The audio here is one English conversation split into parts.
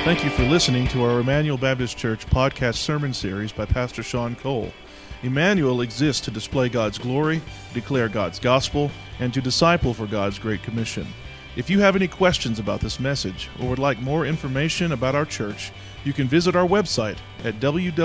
Thank you for listening to our Emmanuel Baptist Church podcast sermon series by Pastor Sean Cole. Emmanuel exists to display God's glory, declare God's gospel, and to disciple for God's Great Commission. If you have any questions about this message or would like more information about our church, you can visit our website at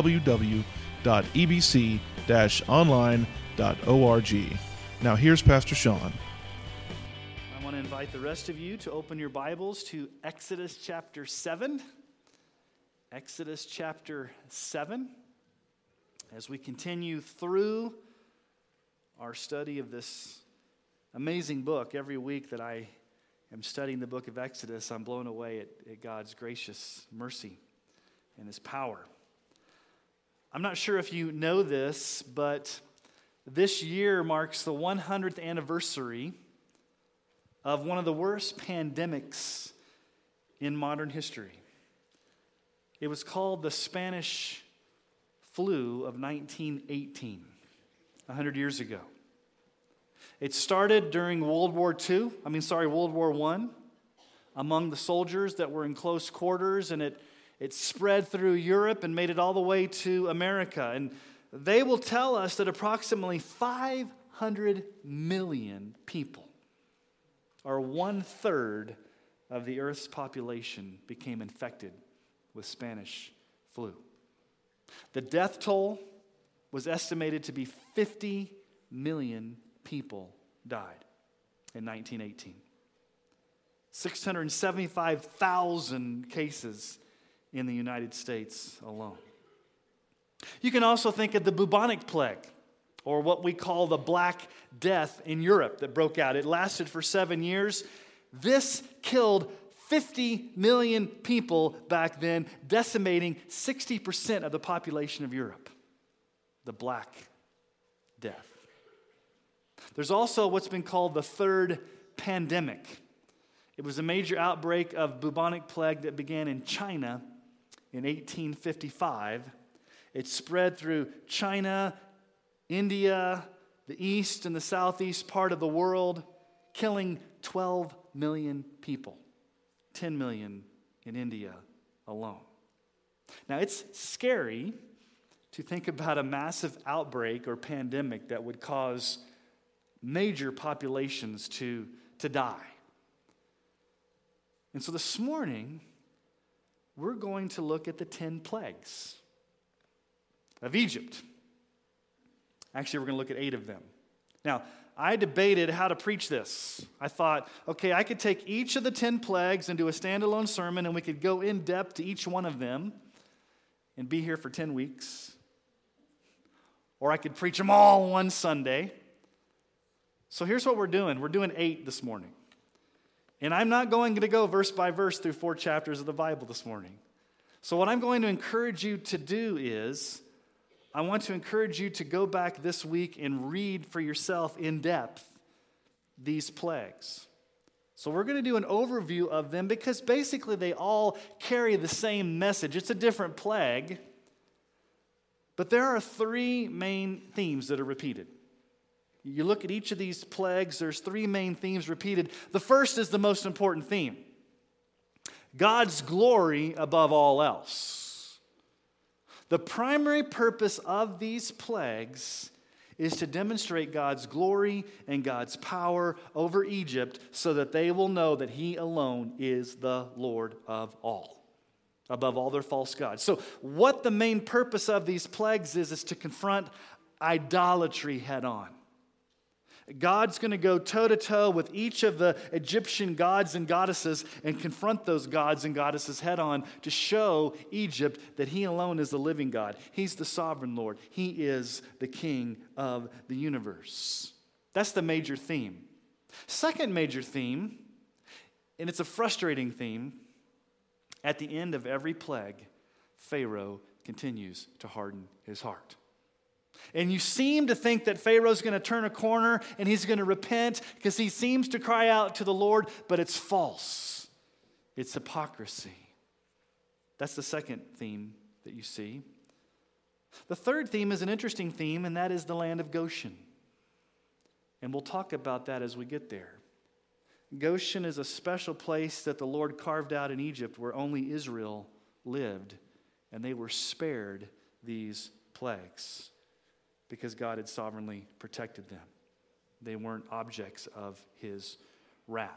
www.ebc-online.org. Now here's Pastor Sean. I want to invite the rest of you to open your Bibles to Exodus chapter 7. Exodus chapter 7. As we continue through our study of this amazing book, every week that I am studying the book of Exodus, I'm blown away at God's gracious mercy and His power. I'm not sure if you know this, but this year marks the 100th anniversary of one of the worst pandemics in modern history. It was called the Spanish flu of 1918, 100 years ago. It started during World War I, among the soldiers that were in close quarters, and it spread through Europe and made it all the way to America. And they will tell us that approximately 500 million people, or 1/3 of the Earth's population, became infected with Spanish flu. The death toll was estimated to be 50 million people died in 1918. 675,000 cases in the United States alone. You can also think of the bubonic plague, or what we call the Black Death in Europe that broke out. It lasted for 7 years. This killed 50 million people back then, decimating 60% of the population of Europe. The Black Death. There's also what's been called the third pandemic. It was a major outbreak of bubonic plague that began in China in 1855. It spread through China, India, the east and the southeast part of the world, killing 12 million people. 10 million in India alone. Now, it's scary to think about a massive outbreak or pandemic that would cause major populations to die. And so this morning, we're going to look at the 10 plagues of Egypt. Actually, we're going to look at 8 of them. Now, I debated how to preach this. I thought, okay, I could take each of the 10 plagues and do a standalone sermon, and we could go in depth to each one of them and be here for 10 weeks. Or I could preach them all one Sunday. So here's what we're doing. We're doing 8 this morning. And I'm not going to go verse by verse through 4 chapters of the Bible this morning. So what I'm going to encourage you to do is, I want to encourage you to go back this week and read for yourself in depth these plagues. So we're going to do an overview of them because basically they all carry the same message. It's a different plague, but there are 3 main themes that are repeated. You look at each of these plagues, there's 3 main themes repeated. The first is the most important theme: God's glory above all else. The primary purpose of these plagues is to demonstrate God's glory and God's power over Egypt so that they will know that He alone is the Lord of all, above all their false gods. So what the main purpose of these plagues is to confront idolatry head on. God's going to go toe-to-toe with each of the Egyptian gods and goddesses and confront those gods and goddesses head on to show Egypt that He alone is the living God. He's the sovereign Lord. He is the King of the universe. That's the major theme. Second major theme, and it's a frustrating theme, at the end of every plague, Pharaoh continues to harden his heart. And you seem to think that Pharaoh's going to turn a corner and he's going to repent because he seems to cry out to the Lord, but it's false. It's hypocrisy. That's the second theme that you see. The third theme is an interesting theme, and that is the land of Goshen. And we'll talk about that as we get there. Goshen is a special place that the Lord carved out in Egypt where only Israel lived, and they were spared these plagues because God had sovereignly protected them. They weren't objects of his wrath.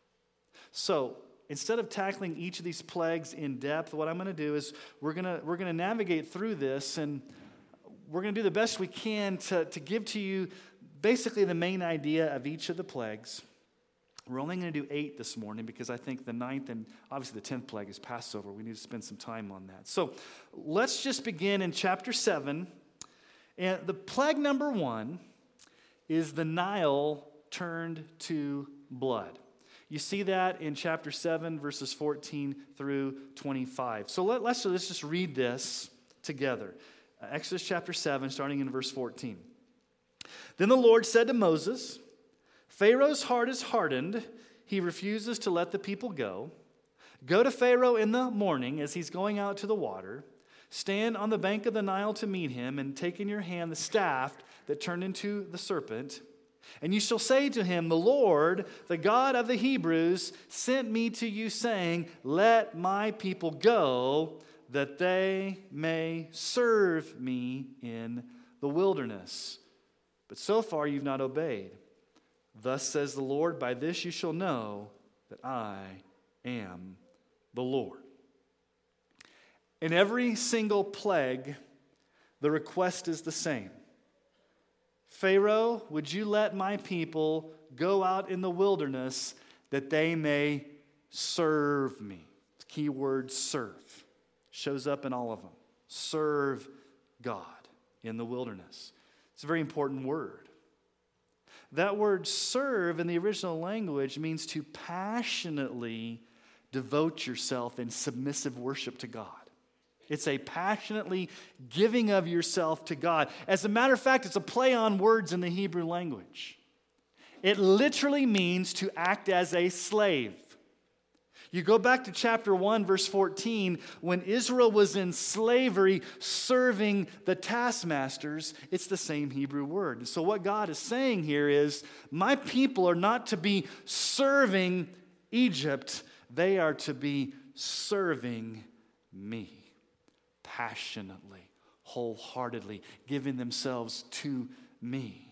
So, instead of tackling each of these plagues in depth, what I'm going to do is we're going to navigate through this, and we're going to do the best we can to give to you basically the main idea of each of the plagues. We're only going to do 8 this morning because I think the 9th and obviously the 10th plague is Passover. We need to spend some time on that. So let's just begin in chapter 7. And the plague number 1 is the Nile turned to blood. You see that in chapter 7, verses 14 through 25. So let's just read this together. Exodus chapter 7, starting in verse 14. Then the Lord said to Moses, Pharaoh's heart is hardened. He refuses to let the people go. Go to Pharaoh in the morning as he's going out to the water. Stand on the bank of the Nile to meet him, and take in your hand the staff that turned into the serpent. And you shall say to him, the Lord, the God of the Hebrews, sent me to you, saying, let my people go, that they may serve me in the wilderness. But so far you've not obeyed. Thus says the Lord, by this you shall know that I am the Lord. In every single plague, the request is the same. Pharaoh, would you let my people go out in the wilderness that they may serve me? The key word serve shows up in all of them. Serve God in the wilderness. It's a very important word. That word serve in the original language means to passionately devote yourself in submissive worship to God. It's a passionately giving of yourself to God. As a matter of fact, it's a play on words in the Hebrew language. It literally means to act as a slave. You go back to chapter 1, verse 14, when Israel was in slavery serving the taskmasters, it's the same Hebrew word. So what God is saying here is, my people are not to be serving Egypt, they are to be serving me. Passionately, wholeheartedly, giving themselves to me.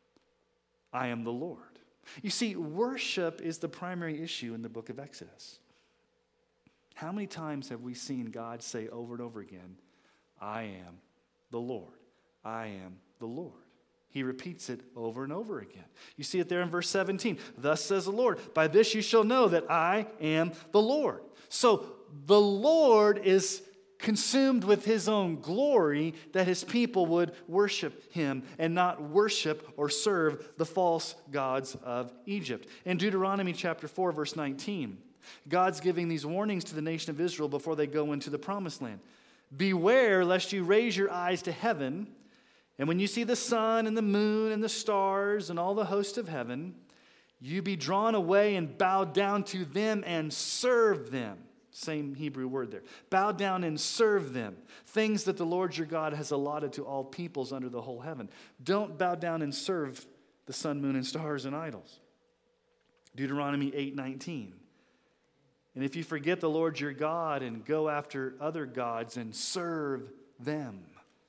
I am the Lord. You see, worship is the primary issue in the book of Exodus. How many times have we seen God say over and over again, I am the Lord. I am the Lord. He repeats it over and over again. You see it there in verse 17. Thus says the Lord, by this you shall know that I am the Lord. So the Lord is consumed with his own glory, that his people would worship him and not worship or serve the false gods of Egypt. In Deuteronomy chapter 4, verse 19, God's giving these warnings to the nation of Israel before they go into the promised land. Beware lest you raise your eyes to heaven, and when you see the sun and the moon and the stars and all the host of heaven, you be drawn away and bow down to them and serve them. Same Hebrew word there. Bow down and serve them. Things that the Lord your God has allotted to all peoples under the whole heaven. Don't bow down and serve the sun, moon, and stars and idols. Deuteronomy 8:19. And if you forget the Lord your God and go after other gods and serve them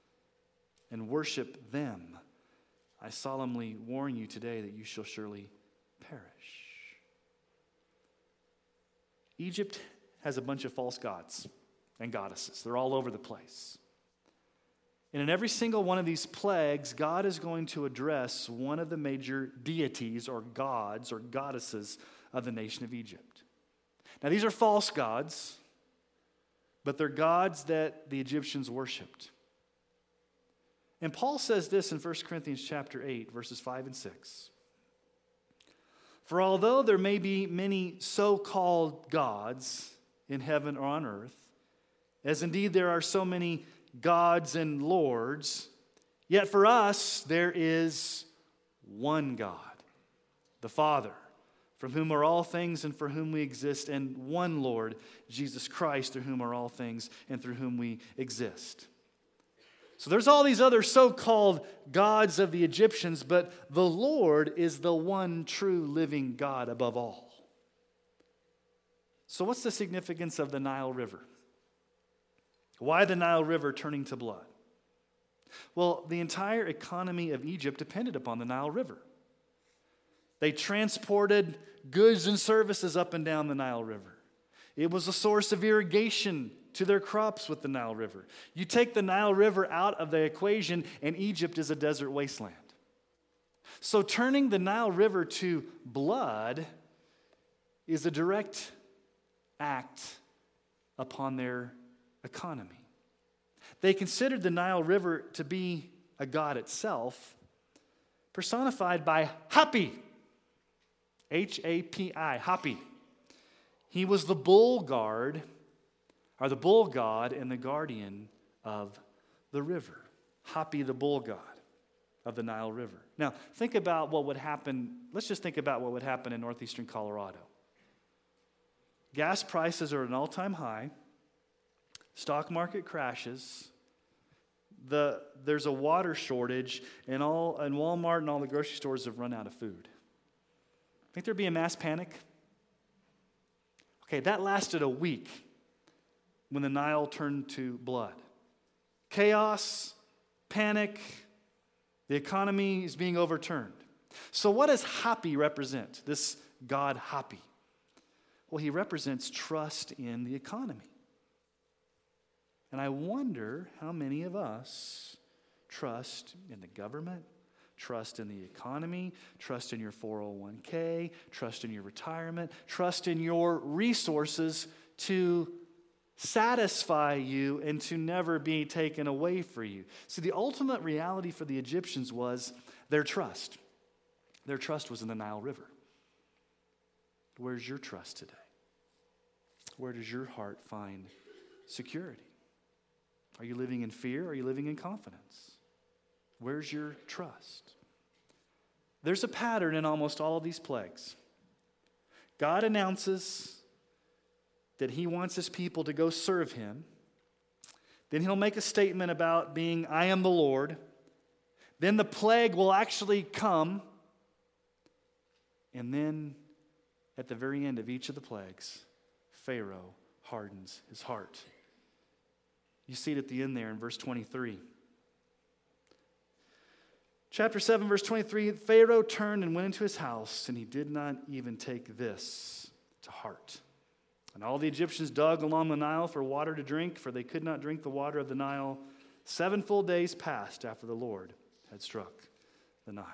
and worship them, I solemnly warn you today that you shall surely perish. Egypt has a bunch of false gods and goddesses. They're all over the place. And in every single one of these plagues, God is going to address one of the major deities or gods or goddesses of the nation of Egypt. Now, these are false gods, but they're gods that the Egyptians worshipped. And Paul says this in 1 Corinthians chapter 8, verses 5 and 6. For although there may be many so-called gods in heaven or on earth, as indeed there are so many gods and lords, yet for us there is one God, the Father, from whom are all things and for whom we exist, and one Lord, Jesus Christ, through whom are all things and through whom we exist. So there's all these other so-called gods of the Egyptians, but the Lord is the one true living God above all. So what's the significance of the Nile River? Why the Nile River turning to blood? Well, the entire economy of Egypt depended upon the Nile River. They transported goods and services up and down the Nile River. It was a source of irrigation to their crops with the Nile River. You take the Nile River out of the equation, and Egypt is a desert wasteland. So turning the Nile River to blood is a direct act upon their economy. They considered the Nile River to be a god itself, personified by Hapi, H-A-P-I, Hapi. He was the bull god and the guardian of the river. Hapi, the bull god of the Nile River. Now, think about what would happen. Let's just think about what would happen in northeastern Colorado. Gas prices are at an all-time high. Stock market crashes. There's a water shortage, and Walmart and all the grocery stores have run out of food. Think there'd be a mass panic? Okay, that lasted a week when the Nile turned to blood. Chaos, panic, the economy is being overturned. So what does Hapi represent, this god Hapi? Well, he represents trust in the economy. And I wonder how many of us trust in the government, trust in the economy, trust in your 401k, trust in your retirement, trust in your resources to satisfy you and to never be taken away from you. See, the ultimate reality for the Egyptians was their trust. Their trust was in the Nile River. Where's your trust today? Where does your heart find security? Are you living in fear? Or are you living in confidence? Where's your trust? There's a pattern in almost all of these plagues. God announces that he wants his people to go serve him. Then he'll make a statement about being, I am the Lord. Then the plague will actually come. And then at the very end of each of the plagues, Pharaoh hardens his heart. You see it at the end there in verse 23. Chapter 7, verse 23, Pharaoh turned and went into his house, and he did not even take this to heart. And all the Egyptians dug along the Nile for water to drink, for they could not drink the water of the Nile. 7 full days passed after the Lord had struck the Nile.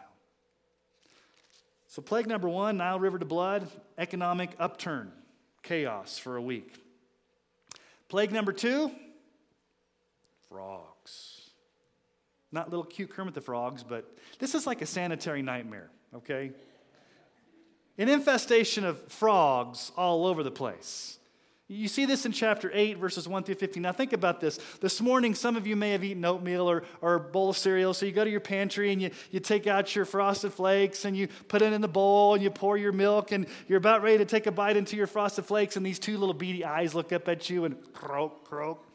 So plague number 1, Nile River to blood, economic upturn, chaos for a week. Plague number 2, frogs. Not little cute Kermit the Frogs, but this is like a sanitary nightmare, okay? An infestation of frogs all over the place. You see this in chapter 8, verses 1 through 15. Now think about this. This morning, some of you may have eaten oatmeal or a bowl of cereal, so you go to your pantry and you take out your Frosted Flakes and you put it in the bowl and you pour your milk and you're about ready to take a bite into your Frosted Flakes and these 2 little beady eyes look up at you and croak, croak.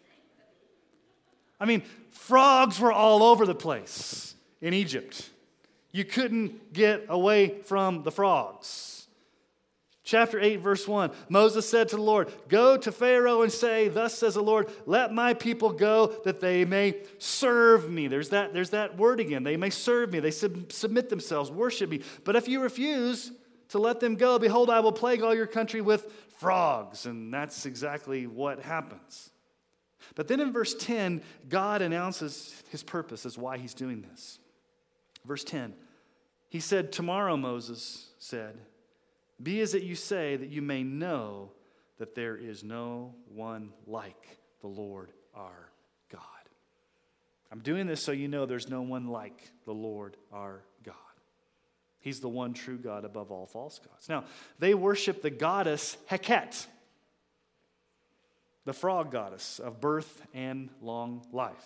I mean, frogs were all over the place in Egypt. You couldn't get away from the frogs. Chapter 8, verse 1, Moses said to the Lord, go to Pharaoh and say, thus says the Lord, let my people go that they may serve me. There's that word again. They may serve me. They submit themselves, worship me. But if you refuse to let them go, behold, I will plague all your country with frogs. And that's exactly what happens. But then in verse 10, God announces his purpose as why he's doing this. Verse 10, he said, tomorrow, Moses said, be as that you say, that you may know that there is no one like the Lord our God. I'm doing this so you know there's no one like the Lord our God. He's the one true God above all false gods. Now, they worship the goddess Heket, the frog goddess of birth and long life.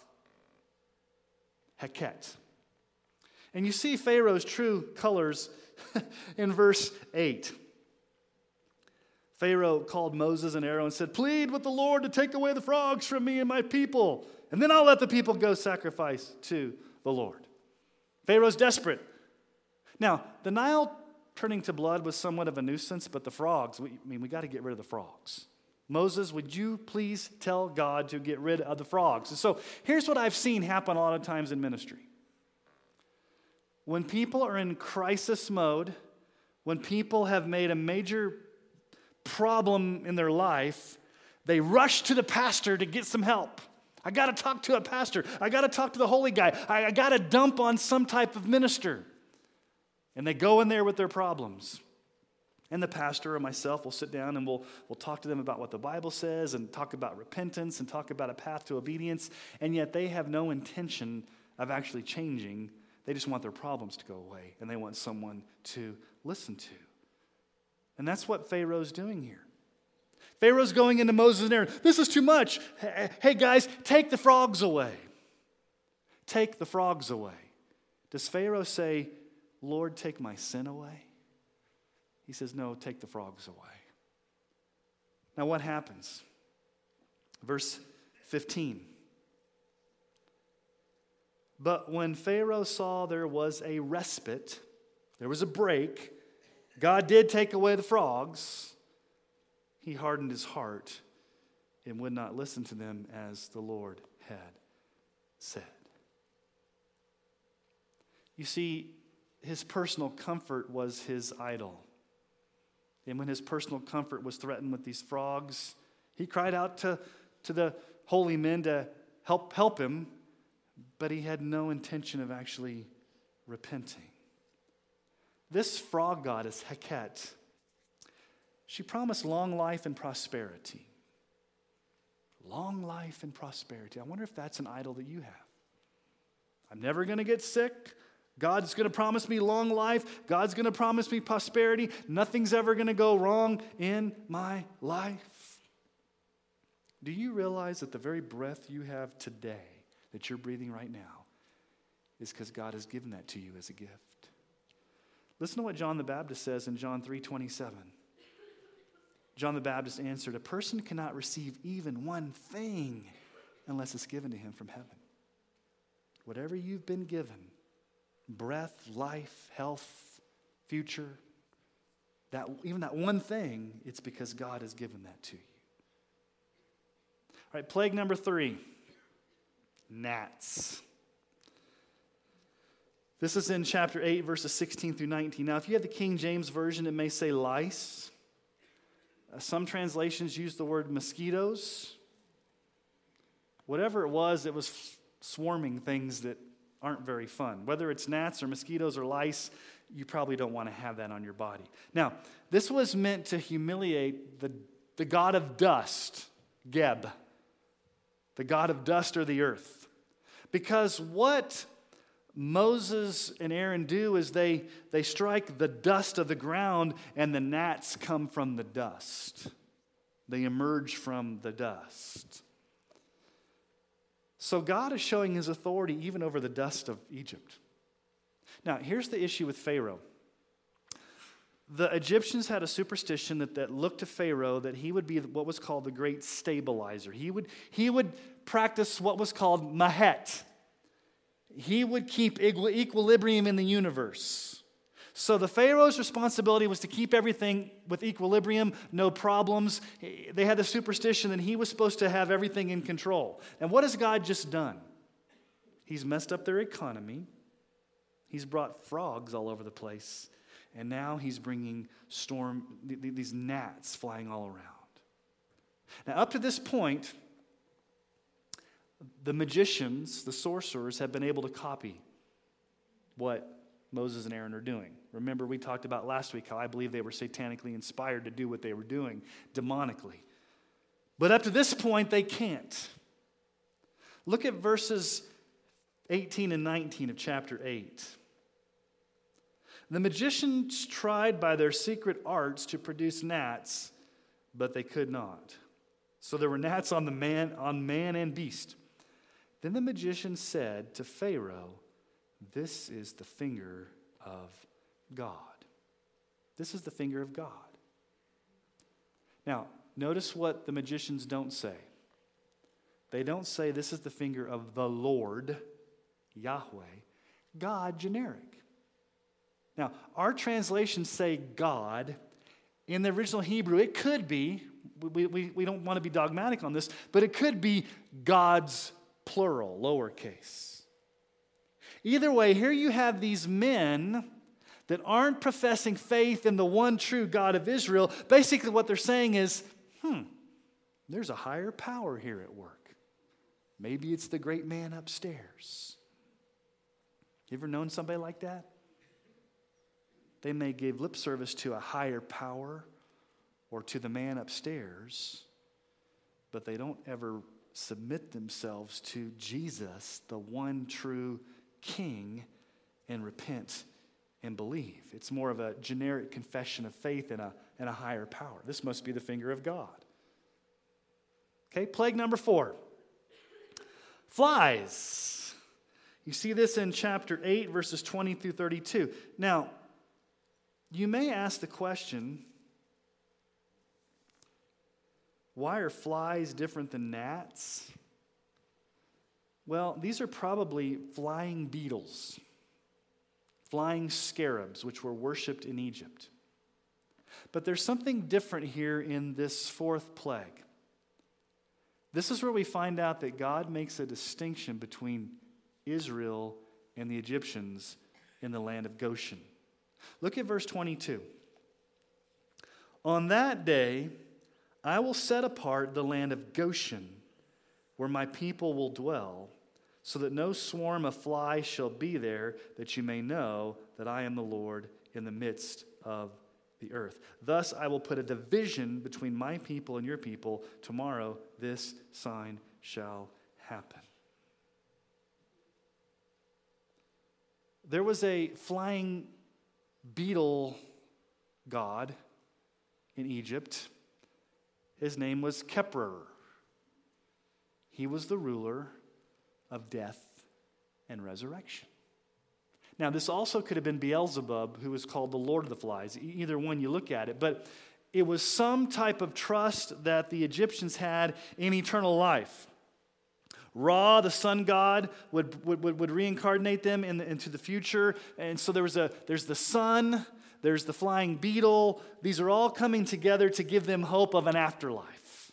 Heket. And you see Pharaoh's true colors in verse 8. Pharaoh called Moses and Aaron and said, plead with the Lord to take away the frogs from me and my people, and then I'll let the people go sacrifice to the Lord. Pharaoh's desperate. Now, the Nile turning to blood was somewhat of a nuisance, but the frogs, we got to get rid of the frogs. Moses, would you please tell God to get rid of the frogs? And so here's what I've seen happen a lot of times in ministry. When people are in crisis mode, when people have made a major problem in their life, they rush to the pastor to get some help. I got to talk to a pastor. I got to talk to the holy guy. I got to dump on some type of minister. And they go in there with their problems. And the pastor or myself will sit down and we'll talk to them about what the Bible says and talk about repentance and talk about a path to obedience. And yet they have no intention of actually changing. They just want their problems to go away. And they want someone to listen to. And that's what Pharaoh's doing here. Pharaoh's going into Moses and Aaron. This is too much. Hey guys, take the frogs away. Take the frogs away. Does Pharaoh say, Lord, take my sin away? He says, no, take the frogs away. Now what happens? Verse 15. But when Pharaoh saw there was a respite, there was a break, God did take away the frogs, he hardened his heart and would not listen to them as the Lord had said. You see, his personal comfort was his idol. And when his personal comfort was threatened with these frogs, he cried out to the holy men to help him, but he had no intention of actually repenting. This frog goddess, Heket, she promised long life and prosperity. Long life and prosperity. I wonder if that's an idol that you have. I'm never going to get sick. God's going to promise me long life. God's going to promise me prosperity. Nothing's ever going to go wrong in my life. Do you realize that the very breath you have today, that you're breathing right now, is because God has given that to you as a gift? Listen to what John the Baptist says in John 3:27. John the Baptist answered, a person cannot receive even one thing unless it's given to him from heaven. Whatever you've been given, breath, life, health, future, even that one thing, it's because God has given that to you. All right, plague number 3, gnats. This is in chapter 8, verses 16 through 19. Now, if you have the King James Version, it may say lice. Some translations use the word mosquitoes. Whatever it was swarming things that aren't very fun. Whether it's gnats or mosquitoes or lice, you probably don't want to have that on your body. Now, this was meant to humiliate the god of dust, Geb, the god of dust or the earth. Because what Moses and Aaron do is they strike the dust of the ground and the gnats come from the dust. They emerge from the dust. So God is showing his authority even over the dust of Egypt. Now, here's the issue with Pharaoh. The Egyptians had a superstition that looked to Pharaoh that he would be what was called the great stabilizer. He would practice what was called mahet. He would keep equilibrium in the universe. So the Pharaoh's responsibility was to keep everything with equilibrium, no problems. They had the superstition that he was supposed to have everything in control. And what has God just done? He's messed up their economy. He's brought frogs all over the place. And now he's bringing these gnats flying all around. Now up to this point, the magicians, the sorcerers, have been able to copy what Moses and Aaron are doing. Remember, we talked about last week how I believe they were satanically inspired to do what they were doing, demonically. But up to this point, they can't. Look at verses 18 and 19 of chapter 8. The magicians tried by their secret arts to produce gnats, but they could not. So there were gnats on man and beast. Then the magician said to Pharaoh, this is the finger of God. This is the finger of God. Now, notice what the magicians don't say. They don't say this is the finger of the Lord, Yahweh, God generic. Now, our translations say God. In the original Hebrew, it could be, we don't want to be dogmatic on this, but it could be God's plural, lowercase. Either way, here you have these men that aren't professing faith in the one true God of Israel. Basically what they're saying is, there's a higher power here at work. Maybe it's the great man upstairs. You ever known somebody like that? They may give lip service to a higher power or to the man upstairs, but they don't ever submit themselves to Jesus, the one true King, and repent and believe. It's more of a generic confession of faith in a higher power. This must be the finger of God. Okay, plague number 4. Flies. You see this in chapter 8, verses 20 through 32. Now, you may ask the question, why are flies different than gnats? Well, these are probably flying beetles, flying scarabs, which were worshipped in Egypt. But there's something different here in this 4th plague. This is where we find out that God makes a distinction between Israel and the Egyptians in the land of Goshen. Look at verse 22. On that day, I will set apart the land of Goshen, where my people will dwell, so that no swarm of flies shall be there, that you may know that I am the Lord in the midst of the earth. Thus I will put a division between my people and your people. Tomorrow this sign shall happen. There was a flying beetle god in Egypt. His name was Kheprer. He was the ruler of death and resurrection. Now, this also could have been Beelzebub, who was called the Lord of the Flies. Either one you look at it. But it was some type of trust that the Egyptians had in eternal life. Ra, the sun god, would reincarnate them into the future. And so there's the sun, there's the flying beetle. These are all coming together to give them hope of an afterlife.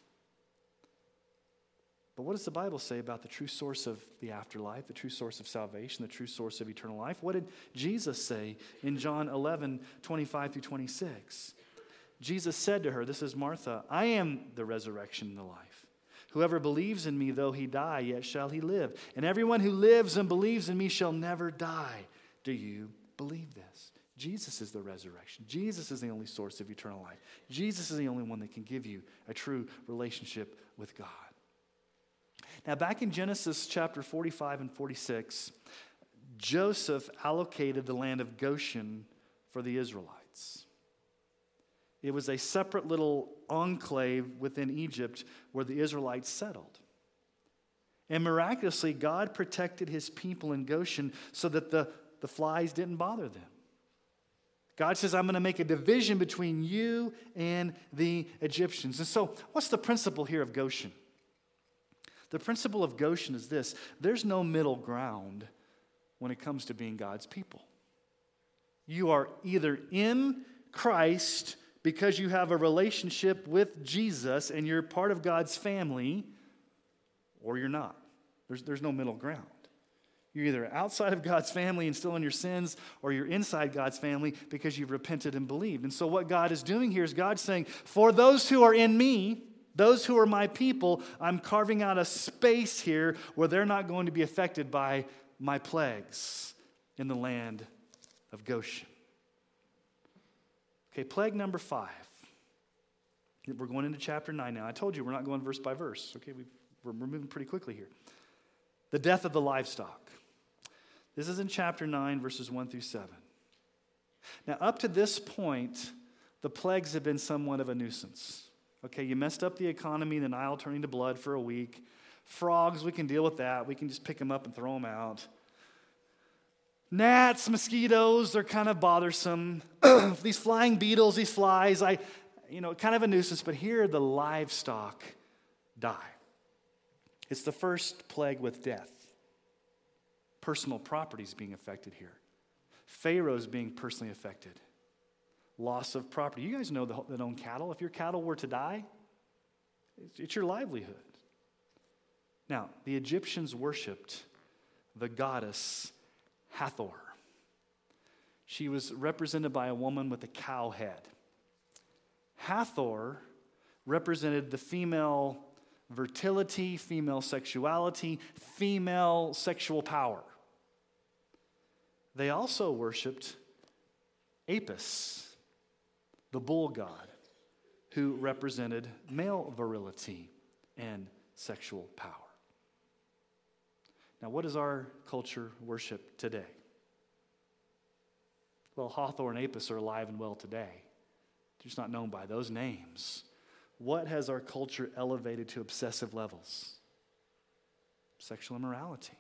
But what does the Bible say about the true source of the afterlife, the true source of salvation, the true source of eternal life? What did Jesus say in John 11, 25 through 26? Jesus said to her, this is Martha, I am the resurrection and the life. Whoever believes in me, though he die, yet shall he live. And everyone who lives and believes in me shall never die. Do you believe this? Jesus is the resurrection. Jesus is the only source of eternal life. Jesus is the only one that can give you a true relationship with God. Now, back in Genesis chapter 45 and 46, Joseph allocated the land of Goshen for the Israelites. It was a separate little enclave within Egypt where the Israelites settled. And miraculously, God protected his people in Goshen so that the flies didn't bother them. God says, I'm going to make a division between you and the Egyptians. And so, what's the principle here of Goshen? The principle of Goshen is this: there's no middle ground when it comes to being God's people. You are either in Christ because you have a relationship with Jesus and you're part of God's family, or you're not. There's no middle ground. You're either outside of God's family and still in your sins, or you're inside God's family because you've repented and believed. And so what God is doing here is God saying, for those who are in me, those who are my people, I'm carving out a space here where they're not going to be affected by my plagues in the land of Goshen. Okay, plague number 5. We're going into chapter 9 now. I told you we're not going verse by verse. Okay, we're moving pretty quickly here. The death of the livestock. This is in chapter 9, verses 1 through 7. Now, up to this point, the plagues have been somewhat of a nuisance. Okay, you messed up the economy, the Nile turning to blood for a week. Frogs, we can deal with that. We can just pick them up and throw them out. Gnats, mosquitoes, they're kind of bothersome. These flying beetles, these flies, kind of a nuisance. But here, the livestock die. It's the first plague with death. Personal property is being affected here. Pharaoh's being personally affected. Loss of property. You guys know that own cattle. If your cattle were to die, it's your livelihood. Now, the Egyptians worshipped the goddess Hathor. She was represented by a woman with a cow head. Hathor represented the female fertility, female sexuality, female sexual power. They also worshipped Apis, the bull god, who represented male virility and sexual power. Now, what does our culture worship today? Well, Hathor and Apis are alive and well today. They're just not known by those names. What has our culture elevated to obsessive levels? Sexual immorality,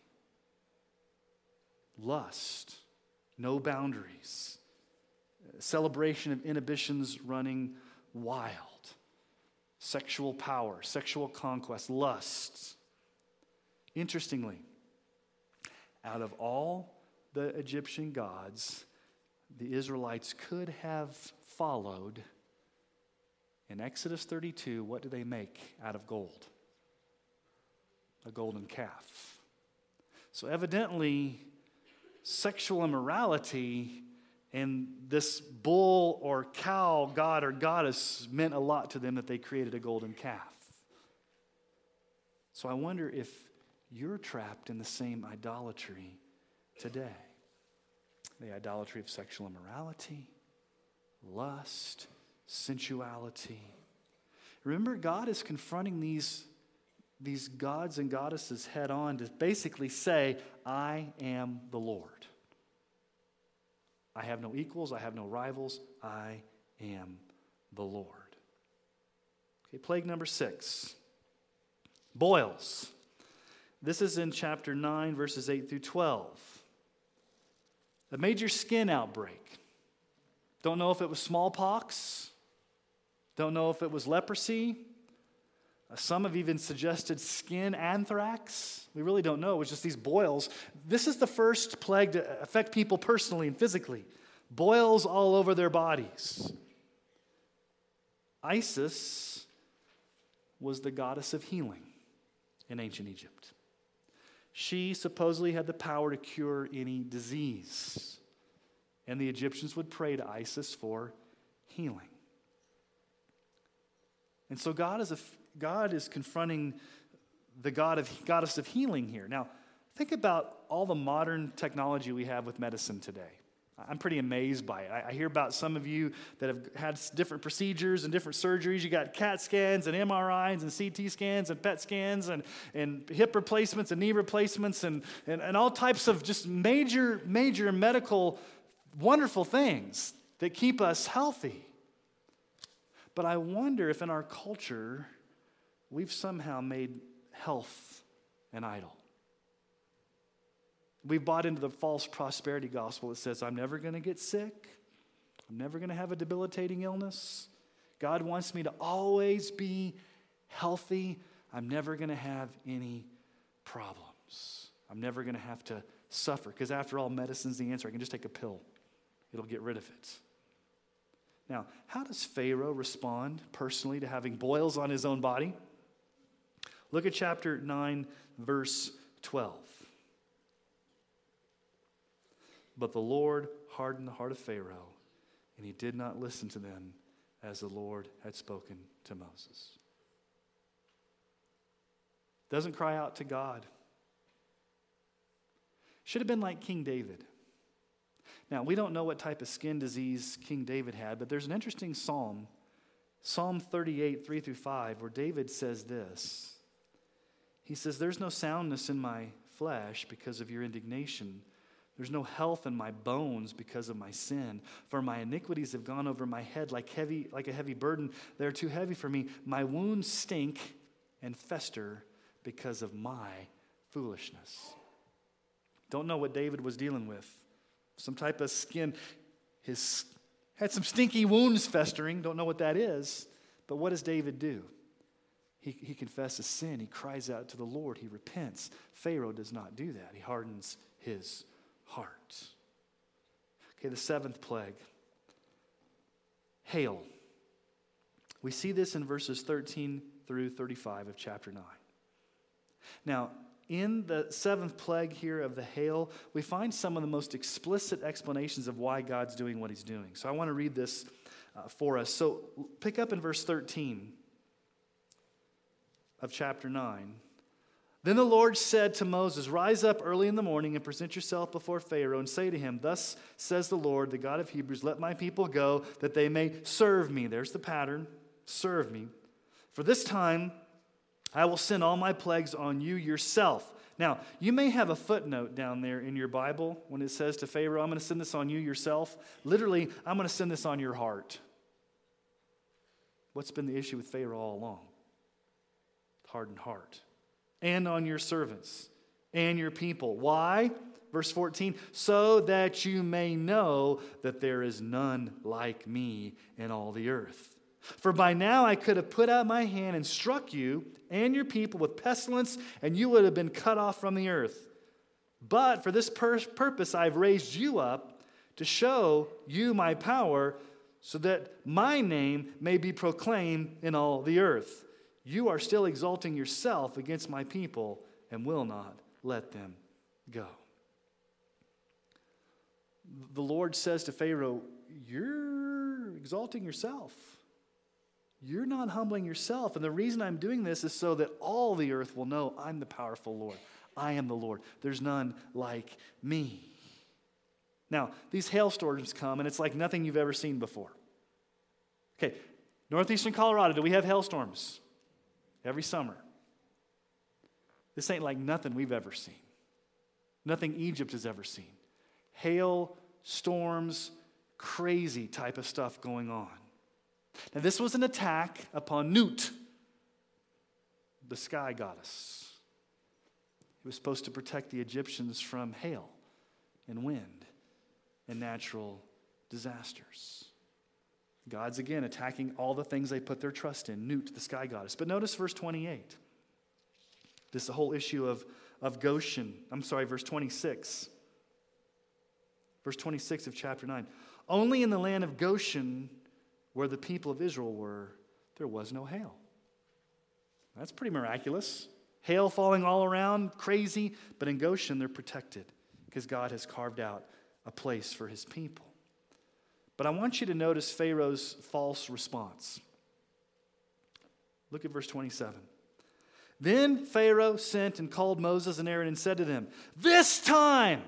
lust, no boundaries, celebration of inhibitions running wild, sexual power, sexual conquest, lust. Interestingly, out of all the Egyptian gods, the Israelites could have followed. In Exodus 32, what do they make out of gold? A golden calf. So evidently, sexual immorality and this bull or cow god or goddess meant a lot to them that they created a golden calf. So I wonder if you're trapped in the same idolatry today. The idolatry of sexual immorality, lust, sensuality. Remember, God is confronting these gods and goddesses head on to basically say, I am the Lord. I have no equals, I have no rivals, I am the Lord. Okay, plague number 6. Boils. This is in chapter 9, verses 8 through 12. A major skin outbreak. Don't know if it was smallpox. Don't know if it was leprosy. Some have even suggested skin anthrax. We really don't know. It was just these boils. This is the first plague to affect people personally and physically. Boils all over their bodies. Isis was the goddess of healing in ancient Egypt. She supposedly had the power to cure any disease. And the Egyptians would pray to Isis for healing. And so God is confronting the goddess of healing here. Now, think about all the modern technology we have with medicine today. I'm pretty amazed by it. I hear about some of you that have had different procedures and different surgeries. You got CAT scans and MRIs and CT scans and PET scans and hip replacements and knee replacements and all types of just major medical wonderful things that keep us healthy. But I wonder if in our culture we've somehow made health an idol. We've bought into the false prosperity gospel that says, I'm never going to get sick. I'm never going to have a debilitating illness. God wants me to always be healthy. I'm never going to have any problems. I'm never going to have to suffer. Because after all, medicine's the answer. I can just take a pill. It'll get rid of it. Now, how does Pharaoh respond personally to having boils on his own body? Look at chapter 9, verse 12. But the Lord hardened the heart of Pharaoh, and he did not listen to them as the Lord had spoken to Moses. Doesn't cry out to God. Should have been like King David. Now, we don't know what type of skin disease King David had, but there's an interesting psalm, Psalm 38, 3 through 5, where David says this. He says, there's no soundness in my flesh because of your indignation. There's no health in my bones because of my sin. For my iniquities have gone over my head like a heavy burden. They're too heavy for me. My wounds stink and fester because of my foolishness. Don't know what David was dealing with. Some type of skin. Had some stinky wounds festering. Don't know what that is. But what does David do? He confesses sin. He cries out to the Lord. He repents. Pharaoh does not do that. He hardens his heart. Okay, the seventh plague. Hail. We see this in verses 13 through 35 of chapter 9. Now, in the seventh plague here of the hail, we find some of the most explicit explanations of why God's doing what he's doing. So I want to read this for us. So pick up in verse 13 of chapter 9. Then the Lord said to Moses, "Rise up early in the morning and present yourself before Pharaoh and say to him, 'Thus says the Lord, the God of Hebrews, let my people go that they may serve me.'" There's the pattern. Serve me. "For this time I will send all my plagues on you yourself." Now, you may have a footnote down there in your Bible when it says to Pharaoh, "I'm going to send this on you yourself." Literally, I'm going to send this on your heart. What's been the issue with Pharaoh all along? Hardened heart. And on your servants and your people. Why? Verse 14, "So that you may know that there is none like me in all the earth. For by now I could have put out my hand and struck you and your people with pestilence, and you would have been cut off from the earth. But for this purpose I've raised you up to show you my power, so that my name may be proclaimed in all the earth. You are still exalting yourself against my people and will not let them go." The Lord says to Pharaoh, "You're exalting yourself. You're not humbling yourself. And the reason I'm doing this is so that all the earth will know I'm the powerful Lord. I am the Lord. There's none like me." Now, these hailstorms come, and it's like nothing you've ever seen before. Okay, northeastern Colorado, do we have hailstorms? Every summer. This ain't like nothing we've ever seen. Nothing Egypt has ever seen. Hail, storms, crazy type of stuff going on. Now, this was an attack upon Nut, the sky goddess. It was supposed to protect the Egyptians from hail and wind and natural disasters. God's again attacking all the things they put their trust in. Nut, the sky goddess. But notice verse 28. This is the whole issue of Goshen. Verse 26. Verse 26 of chapter 9. "Only in the land of Goshen, where the people of Israel were, there was no hail." That's pretty miraculous. Hail falling all around, crazy. But in Goshen, they're protected because God has carved out a place for his people. But I want you to notice Pharaoh's false response. Look at verse 27. "Then Pharaoh sent and called Moses and Aaron and said to them, 'This time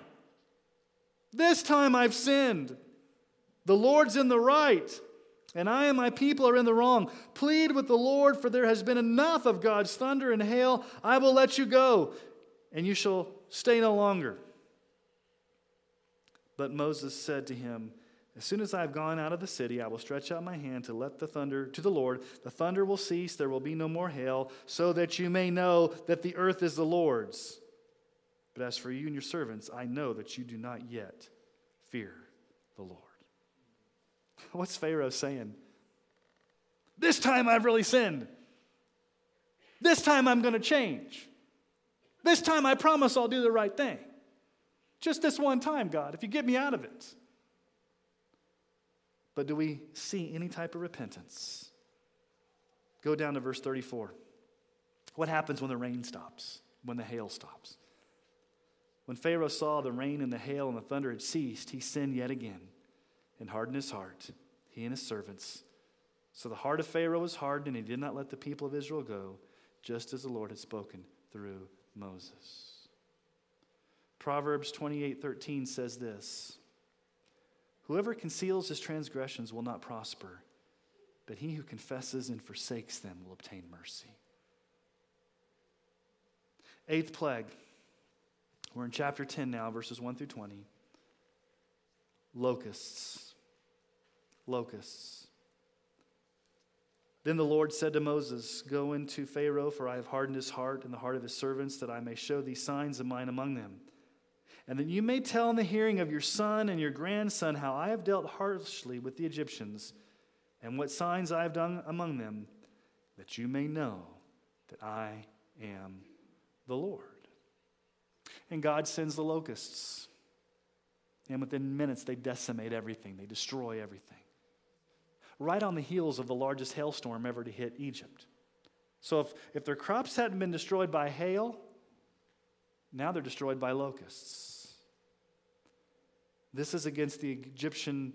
I've sinned. The Lord's in the right, and I and my people are in the wrong. Plead with the Lord, for there has been enough of God's thunder and hail. I will let you go, and you shall stay no longer.' But Moses said to him, 'As soon as I have gone out of the city, I will stretch out my hand to let the thunder to the Lord. The thunder will cease, there will be no more hail, so that you may know that the earth is the Lord's. But as for you and your servants, I know that you do not yet fear the Lord.'" What's Pharaoh saying? This time I've really sinned. This time I'm going to change. This time I promise I'll do the right thing. Just this one time, God, if you get me out of it. But do we see any type of repentance? Go down to verse 34. What happens when the rain stops? When the hail stops? "When Pharaoh saw the rain and the hail and the thunder had ceased, he sinned yet again and hardened his heart, he and his servants. So the heart of Pharaoh was hardened, and he did not let the people of Israel go, just as the Lord had spoken through Moses." Proverbs 28:13 says this, "Whoever conceals his transgressions will not prosper, but he who confesses and forsakes them will obtain mercy." Eighth plague. We're in chapter 10 now, verses 1 through 20. Locusts. Locusts. "Then the Lord said to Moses, 'Go into Pharaoh, for I have hardened his heart and the heart of his servants, that I may show these signs of mine among them. And that you may tell in the hearing of your son and your grandson how I have dealt harshly with the Egyptians, and what signs I have done among them, that you may know that I am the Lord.'" And God sends the locusts. And within minutes, they decimate everything. They destroy everything. Right on the heels of the largest hailstorm ever to hit Egypt. So if their crops hadn't been destroyed by hail, now they're destroyed by locusts. This is against the Egyptian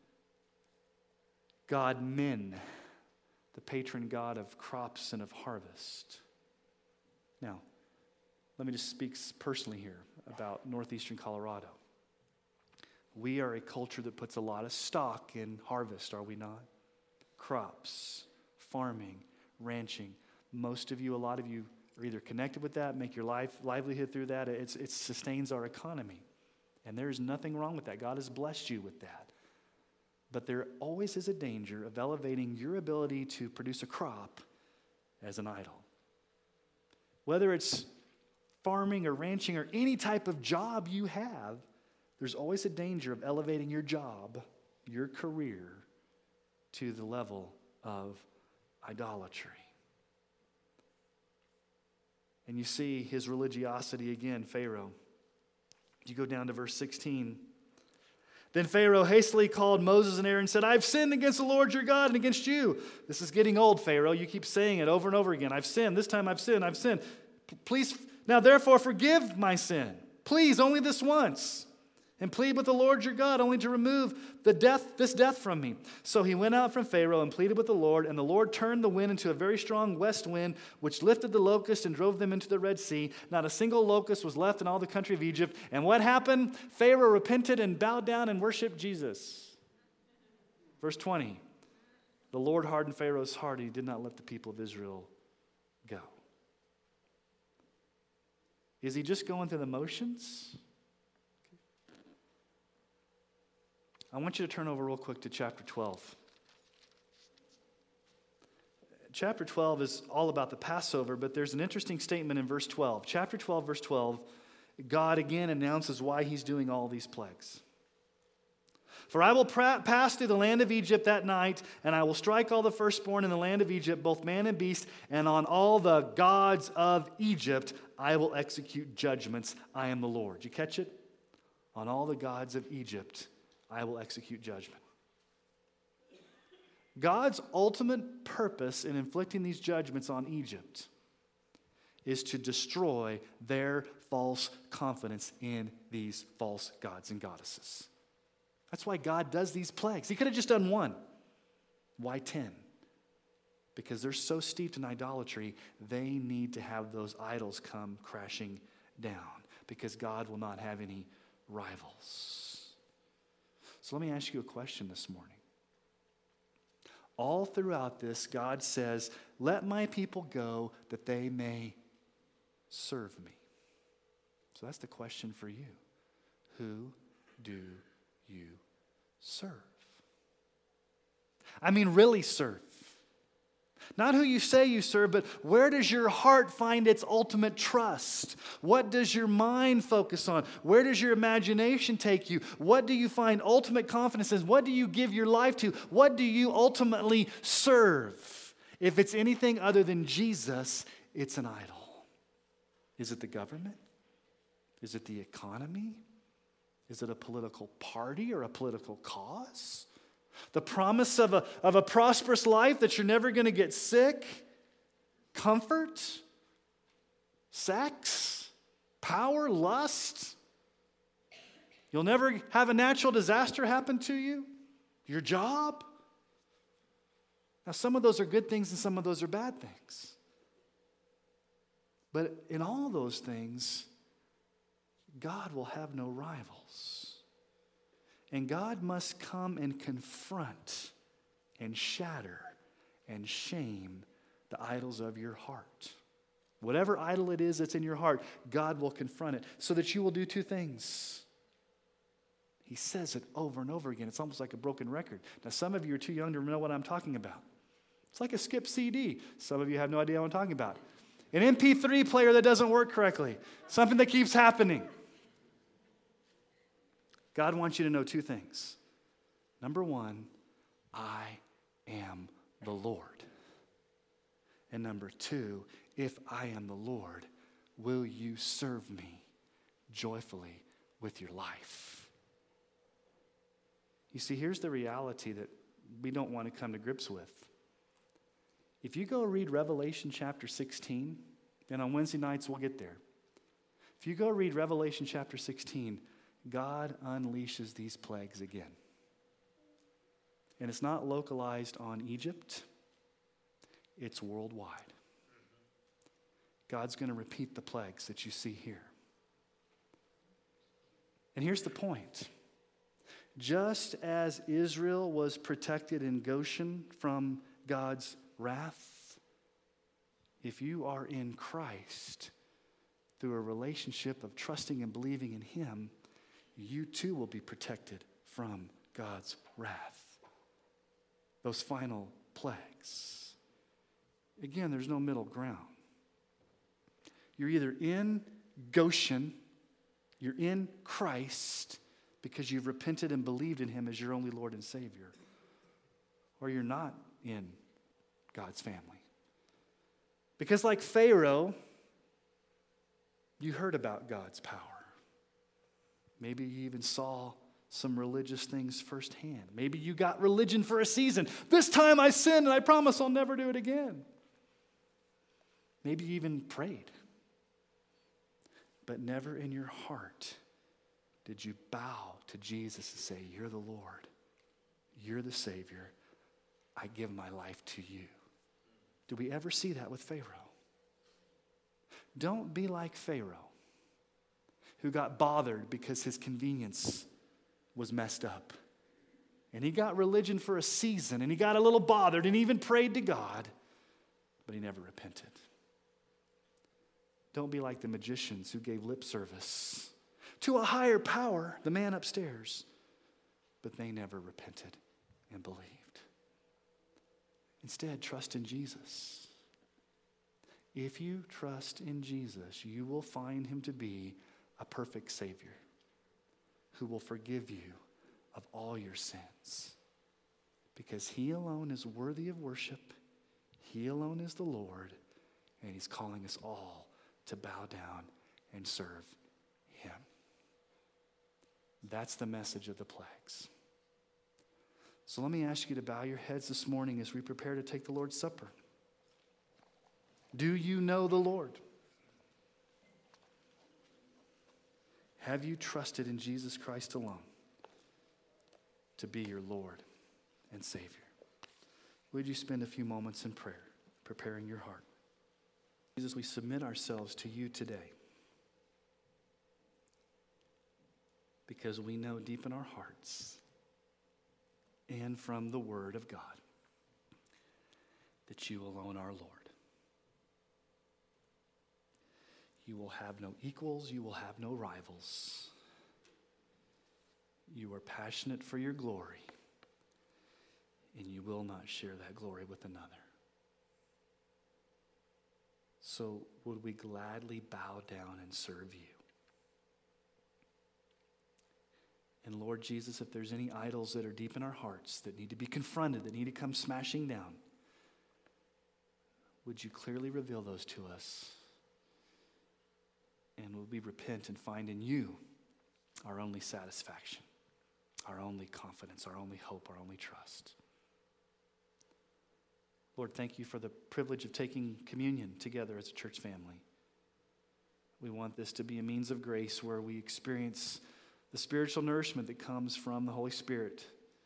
god Min, the patron god of crops and of harvest. Now, let me just speak personally here about northeastern Colorado. We are a culture that puts a lot of stock in harvest, are we not? Crops, farming, ranching. Most of you, a lot of you are either connected with that, make your livelihood through that. It sustains our economy. And there's nothing wrong with that. God has blessed you with that. But there always is a danger of elevating your ability to produce a crop as an idol. Whether it's farming or ranching or any type of job you have, there's always a danger of elevating your job, your career, to the level of idolatry. And you see his religiosity again, Pharaoh. You go down to verse 16. Then Pharaoh hastily called Moses and Aaron and said, I've sinned against the Lord your God and against you. This is getting old, Pharaoh. You keep saying it over and over again. I've sinned. This time I've sinned. I've sinned. Please, now therefore forgive my sin. Please, only this once. And plead with the Lord your God only to remove this death from me. So he went out from Pharaoh and pleaded with the Lord, and the Lord turned the wind into a very strong west wind, which lifted the locusts and drove them into the Red Sea. Not a single locust was left in all the country of Egypt. And what happened? Pharaoh repented and bowed down and worshiped Jesus. Verse 20. The Lord hardened Pharaoh's heart, and he did not let the people of Israel go. Is he just going through the motions? I want you to turn over real quick to chapter 12. Chapter 12 is all about the Passover, but there's an interesting statement in verse 12. Chapter 12, verse 12, God again announces why he's doing all these plagues. For I will pass through the land of Egypt that night, and I will strike all the firstborn in the land of Egypt, both man and beast, and on all the gods of Egypt I will execute judgments. I am the Lord. You catch it? On all the gods of Egypt I will execute judgment. God's ultimate purpose in inflicting these judgments on Egypt is to destroy their false confidence in these false gods and goddesses. That's why God does these plagues. He could have just done one. Why 10? Because they're so steeped in idolatry, they need to have those idols come crashing down, because God will not have any rivals. So let me ask you a question this morning. All throughout this, God says, let my people go that they may serve me. So that's the question for you. Who do you serve? I mean, really serve. Not who you say you serve, but where does your heart find its ultimate trust? What does your mind focus on? Where does your imagination take you? What do you find ultimate confidence in? What do you give your life to? What do you ultimately serve? If it's anything other than Jesus, it's an idol. Is it the government? Is it the economy? Is it a political party or a political cause? The promise of a prosperous life, that you're never going to get sick, comfort, sex, power, lust. You'll never have a natural disaster happen to you, your job. Now, some of those are good things and some of those are bad things. But in all those things, God will have no rivals. And God must come and confront and shatter and shame the idols of your heart. Whatever idol it is that's in your heart, God will confront it so that you will do two things. He says it over and over again. It's almost like a broken record. Now, some of you are too young to know what I'm talking about. It's like a skip CD. Some of you have no idea what I'm talking about. An MP3 player that doesn't work correctly. Something that keeps happening. God wants you to know two things. Number one, I am the Lord. And number two, if I am the Lord, will you serve me joyfully with your life? You see, here's the reality that we don't want to come to grips with. If you go read Revelation chapter 16, and on Wednesday nights we'll get there. If you go read Revelation chapter 16, God unleashes these plagues again. And it's not localized on Egypt, it's worldwide. God's going to repeat the plagues that you see here. And here's the point. Just as Israel was protected in Goshen from God's wrath, if you are in Christ, through a relationship of trusting and believing in Him, you too will be protected from God's wrath. Those final plagues. Again, there's no middle ground. You're either in Goshen, you're in Christ because you've repented and believed in Him as your only Lord and Savior, or you're not in God's family. Because like Pharaoh, you heard about God's power. Maybe you even saw some religious things firsthand. Maybe you got religion for a season. This time I sinned and I promise I'll never do it again. Maybe you even prayed. But never in your heart did you bow to Jesus and say, you're the Lord. You're the Savior. I give my life to you. Do we ever see that with Pharaoh? Don't be like Pharaoh, who got bothered because his convenience was messed up. And he got religion for a season, and he got a little bothered, and he even prayed to God, but he never repented. Don't be like the magicians who gave lip service to a higher power, the man upstairs, but they never repented and believed. Instead, trust in Jesus. If you trust in Jesus, you will find Him to be a perfect Savior who will forgive you of all your sins, because He alone is worthy of worship. He alone is the Lord, and He's calling us all to bow down and serve Him. That's the message of the plagues. So let me ask you to bow your heads this morning as we prepare to take the Lord's Supper. Do you know the Lord? Have you trusted in Jesus Christ alone to be your Lord and Savior? Would you spend a few moments in prayer, preparing your heart? Jesus, we submit ourselves to you today because we know deep in our hearts and from the Word of God that you alone are Lord. You will have no equals, you will have no rivals. You are passionate for your glory, and you will not share that glory with another. So would we gladly bow down and serve you? And Lord Jesus, if there's any idols that are deep in our hearts that need to be confronted, that need to come smashing down, would you clearly reveal those to us? And would we repent and find in you our only satisfaction, our only confidence, our only hope, our only trust. Lord, thank you for the privilege of taking communion together as a church family. We want this to be a means of grace where we experience the spiritual nourishment that comes from the Holy Spirit,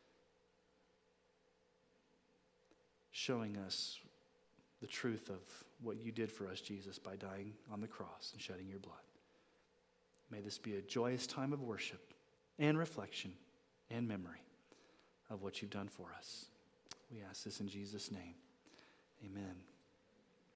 showing us the truth of what you did for us, Jesus, by dying on the cross and shedding your blood. May this be a joyous time of worship and reflection and memory of what you've done for us. We ask this in Jesus' name. Amen.